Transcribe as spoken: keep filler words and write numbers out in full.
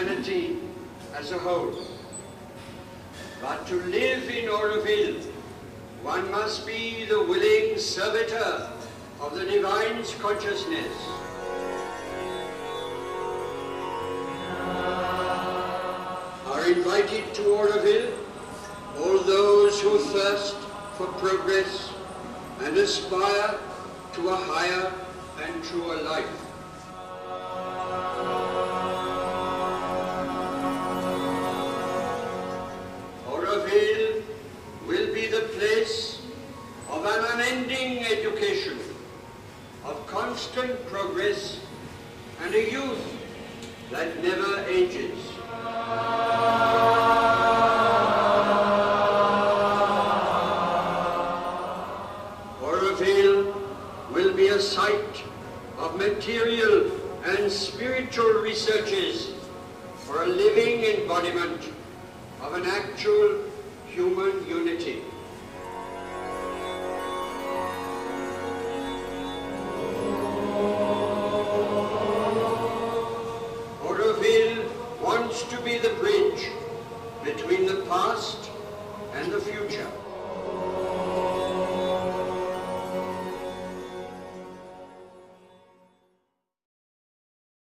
humanity as a whole. But to live in Auroville, one must be the willing servitor of the Divine's consciousness. Are invited to Auroville all those who thirst for progress and aspire to a higher and truer life. Auroville will be the place of an unending education, of constant progress, and a youth that never ages. Auroville will be a site of material and spiritual researches for a living embodiment of an actual human unity.